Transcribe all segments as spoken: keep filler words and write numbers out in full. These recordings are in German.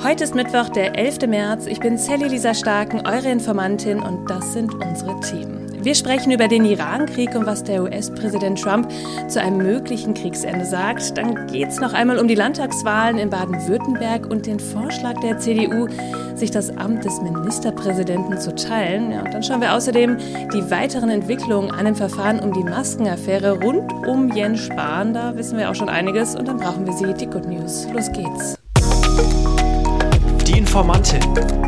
Heute ist Mittwoch, der elfter März. Ich bin Sally Lisa Starken, eure Informantin, und das sind unsere Themen. Wir sprechen über den Iran-Krieg und was der U S-Präsident Trump zu einem möglichen Kriegsende sagt. Dann geht es noch einmal um die Landtagswahlen in Baden-Württemberg und den Vorschlag der C D U, sich das Amt des Ministerpräsidenten zu teilen. Ja, und dann schauen wir außerdem die weiteren Entwicklungen an dem Verfahren um die Maskenaffäre rund um Jens Spahn. Da wissen wir auch schon einiges und dann brauchen wir sie, die Good News. Los geht's. Die Informantin.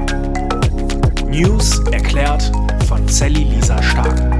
News erklärt von Sally Lisa Starken.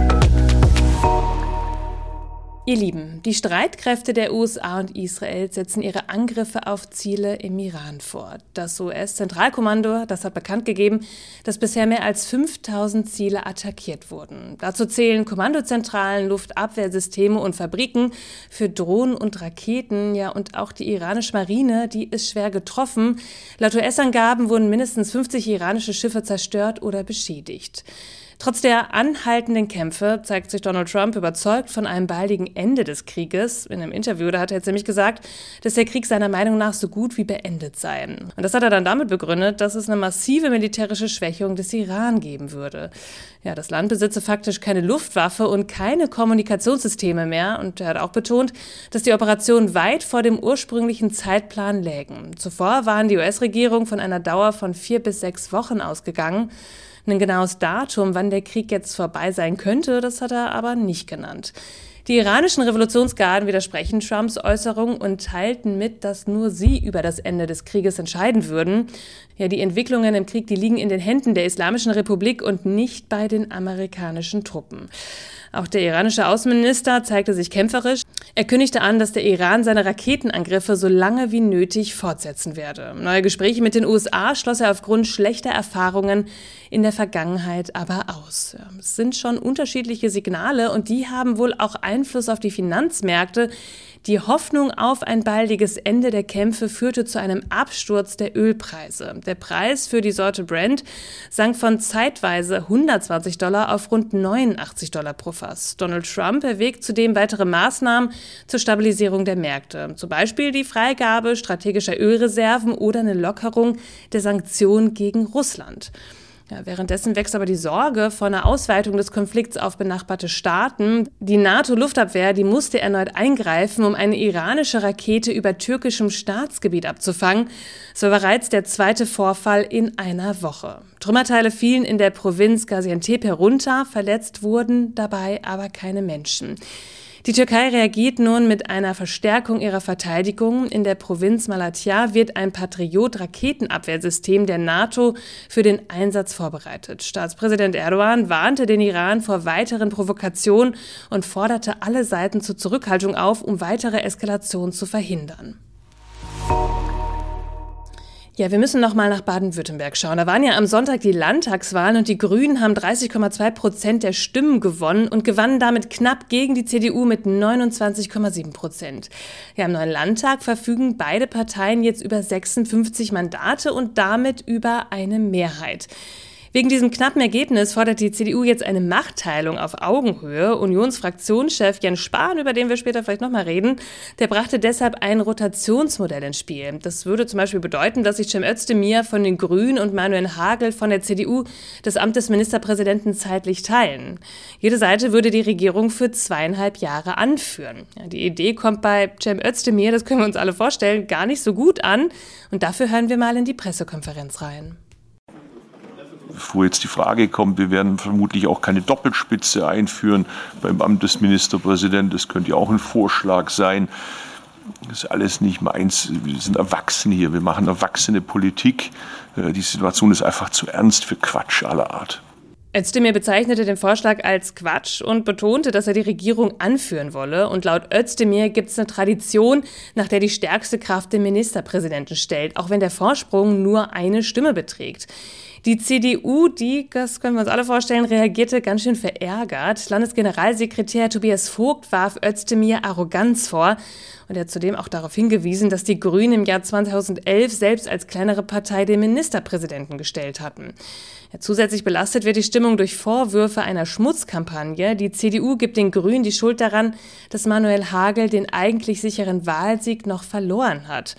Ihr Lieben, die Streitkräfte der U S A und Israel setzen ihre Angriffe auf Ziele im Iran fort. Das U S-Zentralkommando, das hat bekannt gegeben, dass bisher mehr als fünftausend Ziele attackiert wurden. Dazu zählen Kommandozentralen, Luftabwehrsysteme und Fabriken für Drohnen und Raketen. Ja, und auch die iranische Marine, die ist schwer getroffen. Laut U S-Angaben wurden mindestens fünfzig iranische Schiffe zerstört oder beschädigt. Trotz der anhaltenden Kämpfe zeigt sich Donald Trump überzeugt von einem baldigen Ende des Krieges. In einem Interview, da hat er jetzt nämlich gesagt, dass der Krieg seiner Meinung nach so gut wie beendet sei. Und das hat er dann damit begründet, dass es eine massive militärische Schwächung des Iran geben würde. Ja, das Land besitze faktisch keine Luftwaffe und keine Kommunikationssysteme mehr. Und er hat auch betont, dass die Operationen weit vor dem ursprünglichen Zeitplan lägen. Zuvor waren die U S-Regierung von einer Dauer von vier bis sechs Wochen ausgegangen. Ein genaues Datum, wann der Krieg jetzt vorbei sein könnte, das hat er aber nicht genannt. Die iranischen Revolutionsgarden widersprechen Trumps Äußerungen und teilten mit, dass nur sie über das Ende des Krieges entscheiden würden. Ja, die Entwicklungen im Krieg, die liegen in den Händen der Islamischen Republik und nicht bei den amerikanischen Truppen. Auch der iranische Außenminister zeigte sich kämpferisch. Er kündigte an, dass der Iran seine Raketenangriffe so lange wie nötig fortsetzen werde. Neue Gespräche mit den U S A schloss er aufgrund schlechter Erfahrungen in der Vergangenheit aber aus. Es sind schon unterschiedliche Signale und die haben wohl auch Einfluss auf die Finanzmärkte. Die Hoffnung auf ein baldiges Ende der Kämpfe führte zu einem Absturz der Ölpreise. Der Preis für die Sorte Brent sank von zeitweise hundertzwanzig Dollar auf rund neunundachtzig Dollar pro Fass. Donald Trump erwägt zudem weitere Maßnahmen zur Stabilisierung der Märkte. Zum Beispiel die Freigabe strategischer Ölreserven oder eine Lockerung der Sanktionen gegen Russland. Ja, währenddessen wächst aber die Sorge vor einer Ausweitung des Konflikts auf benachbarte Staaten. Die NATO-Luftabwehr, die musste erneut eingreifen, um eine iranische Rakete über türkischem Staatsgebiet abzufangen. Es war bereits der zweite Vorfall in einer Woche. Trümmerteile fielen in der Provinz Gaziantep herunter, verletzt wurden dabei aber keine Menschen. Die Türkei reagiert nun mit einer Verstärkung ihrer Verteidigung. In der Provinz Malatya wird ein Patriot-Raketenabwehrsystem der NATO für den Einsatz vorbereitet. Staatspräsident Erdogan warnte den Iran vor weiteren Provokationen und forderte alle Seiten zur Zurückhaltung auf, um weitere Eskalationen zu verhindern. Ja, wir müssen noch mal nach Baden-Württemberg schauen. Da waren ja am Sonntag die Landtagswahlen und die Grünen haben dreißig Komma zwei Prozent der Stimmen gewonnen und gewannen damit knapp gegen die C D U mit neunundzwanzig Komma sieben Prozent. Ja, im neuen Landtag verfügen beide Parteien jetzt über sechsundfünfzig Mandate und damit über eine Mehrheit. Wegen diesem knappen Ergebnis fordert die C D U jetzt eine Machtteilung auf Augenhöhe. Unionsfraktionschef Jens Spahn, über den wir später vielleicht nochmal reden, der brachte deshalb ein Rotationsmodell ins Spiel. Das würde zum Beispiel bedeuten, dass sich Cem Özdemir von den Grünen und Manuel Hagel von der C D U das Amt des Ministerpräsidenten zeitlich teilen. Jede Seite würde die Regierung für zweieinhalb Jahre anführen. Ja, die Idee kommt bei Cem Özdemir, das können wir uns alle vorstellen, gar nicht so gut an. Und dafür hören wir mal in die Pressekonferenz rein. Bevor jetzt die Frage kommt, wir werden vermutlich auch keine Doppelspitze einführen beim Amt des Ministerpräsidenten. Das könnte ja auch ein Vorschlag sein. Das ist alles nicht meins. Wir sind erwachsen hier. Wir machen erwachsene Politik. Die Situation ist einfach zu ernst für Quatsch aller Art. Özdemir bezeichnete den Vorschlag als Quatsch und betonte, dass er die Regierung anführen wolle. Und laut Özdemir gibt es eine Tradition, nach der die stärkste Kraft den Ministerpräsidenten stellt, auch wenn der Vorsprung nur eine Stimme beträgt. Die C D U, die, das können wir uns alle vorstellen, reagierte ganz schön verärgert. Landesgeneralsekretär Tobias Vogt warf Özdemir Arroganz vor. Und er hat zudem auch darauf hingewiesen, dass die Grünen im Jahr zweitausendelf selbst als kleinere Partei den Ministerpräsidenten gestellt hatten. Ja, zusätzlich belastet wird die Stimmung durch Vorwürfe einer Schmutzkampagne. Die C D U gibt den Grünen die Schuld daran, dass Manuel Hagel den eigentlich sicheren Wahlsieg noch verloren hat.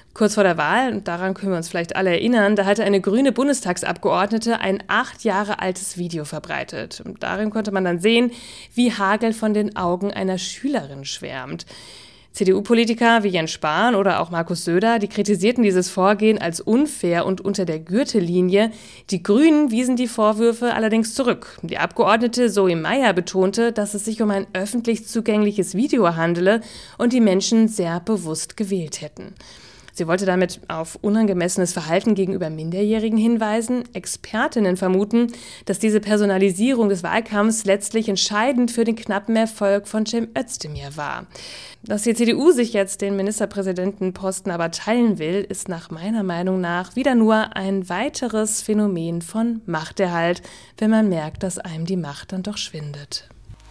Kurz vor der Wahl, und daran können wir uns vielleicht alle erinnern, da hatte eine grüne Bundestagsabgeordnete ein acht Jahre altes Video verbreitet. Und darin konnte man dann sehen, wie Hagel von den Augen einer Schülerin schwärmt. C D U-Politiker wie Jens Spahn oder auch Markus Söder, die kritisierten dieses Vorgehen als unfair und unter der Gürtellinie. Die Grünen wiesen die Vorwürfe allerdings zurück. Die Abgeordnete Zoe Meyer betonte, dass es sich um ein öffentlich zugängliches Video handele und die Menschen sehr bewusst gewählt hätten. Sie wollte damit auf unangemessenes Verhalten gegenüber Minderjährigen hinweisen. Expertinnen vermuten, dass diese Personalisierung des Wahlkampfs letztlich entscheidend für den knappen Erfolg von Cem Özdemir war. Dass die C D U sich jetzt den Ministerpräsidentenposten aber teilen will, ist nach meiner Meinung nach wieder nur ein weiteres Phänomen von Machterhalt, wenn man merkt, dass einem die Macht dann doch schwindet.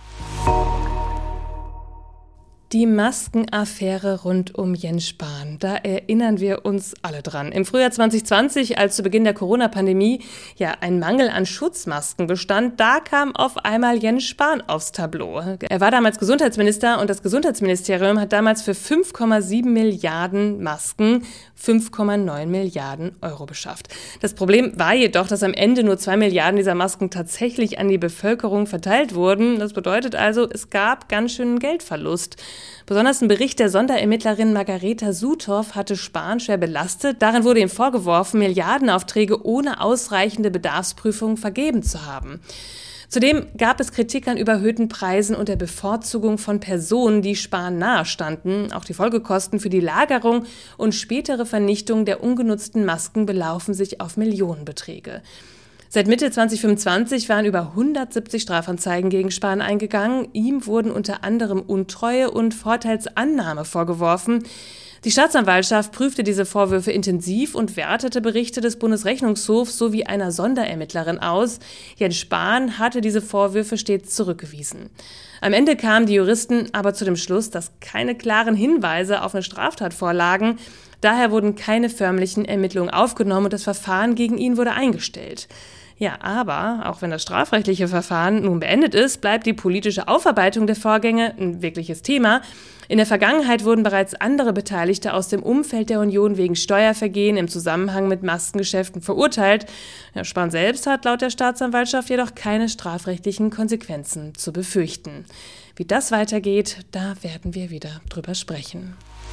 Die Maskenaffäre rund um Jens Spahn, da erinnern wir uns alle dran. Im Frühjahr zwanzig zwanzig, als zu Beginn der Corona-Pandemie ja ein Mangel an Schutzmasken bestand, da kam auf einmal Jens Spahn aufs Tableau. Er war damals Gesundheitsminister und das Gesundheitsministerium hat damals für fünf Komma sieben Milliarden Masken fünf Komma neun Milliarden Euro beschafft. Das Problem war jedoch, dass am Ende nur zwei Milliarden dieser Masken tatsächlich an die Bevölkerung verteilt wurden. Das bedeutet also, es gab ganz schön Geldverlust. Besonders ein Bericht der Sonderermittlerin Margareta Suthoff hatte Spahn schwer belastet. Darin wurde ihm vorgeworfen, Milliardenaufträge ohne ausreichende Bedarfsprüfung vergeben zu haben. Zudem gab es Kritik an überhöhten Preisen und der Bevorzugung von Personen, die Spahn nahestanden. Auch die Folgekosten für die Lagerung und spätere Vernichtung der ungenutzten Masken belaufen sich auf Millionenbeträge. Seit Mitte zwanzig fünfundzwanzig waren über hundertsiebzig Strafanzeigen gegen Spahn eingegangen. Ihm wurden unter anderem Untreue und Vorteilsannahme vorgeworfen. Die Staatsanwaltschaft prüfte diese Vorwürfe intensiv und wertete Berichte des Bundesrechnungshofs sowie einer Sonderermittlerin aus. Jens Spahn hatte diese Vorwürfe stets zurückgewiesen. Am Ende kamen die Juristen aber zu dem Schluss, dass keine klaren Hinweise auf eine Straftat vorlagen. Daher wurden keine förmlichen Ermittlungen aufgenommen und das Verfahren gegen ihn wurde eingestellt. Ja, aber auch wenn das strafrechtliche Verfahren nun beendet ist, bleibt die politische Aufarbeitung der Vorgänge ein wirkliches Thema. In der Vergangenheit wurden bereits andere Beteiligte aus dem Umfeld der Union wegen Steuervergehen im Zusammenhang mit Maskengeschäften verurteilt. Ja, Spahn selbst hat laut der Staatsanwaltschaft jedoch keine strafrechtlichen Konsequenzen zu befürchten. Wie das weitergeht, da werden wir wieder drüber sprechen.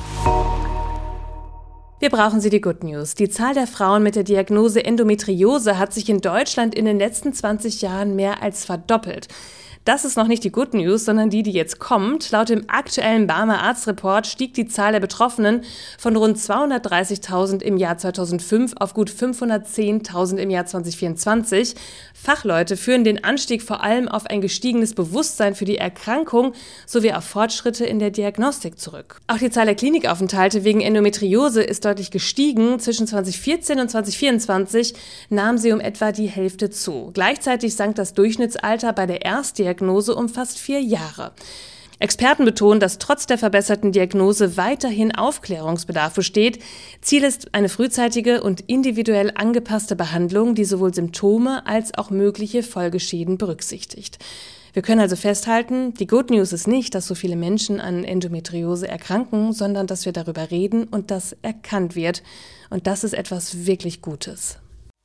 Wir brauchen Sie die Good News. Die Zahl der Frauen mit der Diagnose Endometriose hat sich in Deutschland in den letzten zwanzig Jahren mehr als verdoppelt. Das ist noch nicht die Good News, sondern die, die jetzt kommt. Laut dem aktuellen Barmer Arztreport stieg die Zahl der Betroffenen von rund zweihundertdreißigtausend im Jahr zweitausendfünf auf gut fünfhundertzehntausend im Jahr zwanzig vierundzwanzig. Fachleute führen den Anstieg vor allem auf ein gestiegenes Bewusstsein für die Erkrankung sowie auf Fortschritte in der Diagnostik zurück. Auch die Zahl der Klinikaufenthalte wegen Endometriose ist deutlich gestiegen. Zwischen zwanzig vierzehn und zwanzig vierundzwanzig nahm sie um etwa die Hälfte zu. Gleichzeitig sank das Durchschnittsalter bei der Erstdiagnose um fast vier Jahre. Experten betonen, dass trotz der verbesserten Diagnose weiterhin Aufklärungsbedarf besteht. Ziel ist eine frühzeitige und individuell angepasste Behandlung, die sowohl Symptome als auch mögliche Folgeschäden berücksichtigt. Wir können also festhalten, die Good News ist nicht, dass so viele Menschen an Endometriose erkranken, sondern dass wir darüber reden und das erkannt wird. Und das ist etwas wirklich Gutes.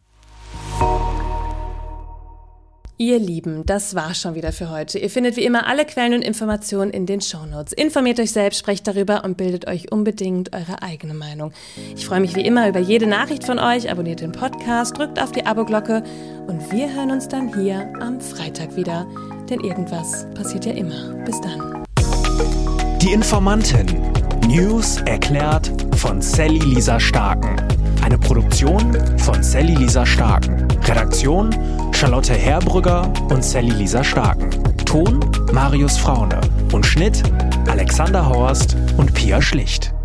Ihr Lieben, das war's schon wieder für heute. Ihr findet wie immer alle Quellen und Informationen in den Shownotes. Informiert euch selbst, sprecht darüber und bildet euch unbedingt eure eigene Meinung. Ich freue mich wie immer über jede Nachricht von euch. Abonniert den Podcast, drückt auf die Abo-Glocke und wir hören uns dann hier am Freitag wieder. Denn irgendwas passiert ja immer. Bis dann. Die Informantin. News erklärt von Sally Lisa Starken. Eine Produktion von Sally Lisa Starken. Redaktion Charlotte Herbrügger und Sally Lisa Starken. Ton Marius Fraune und Schnitt Alexander Horst und Pia Schlicht.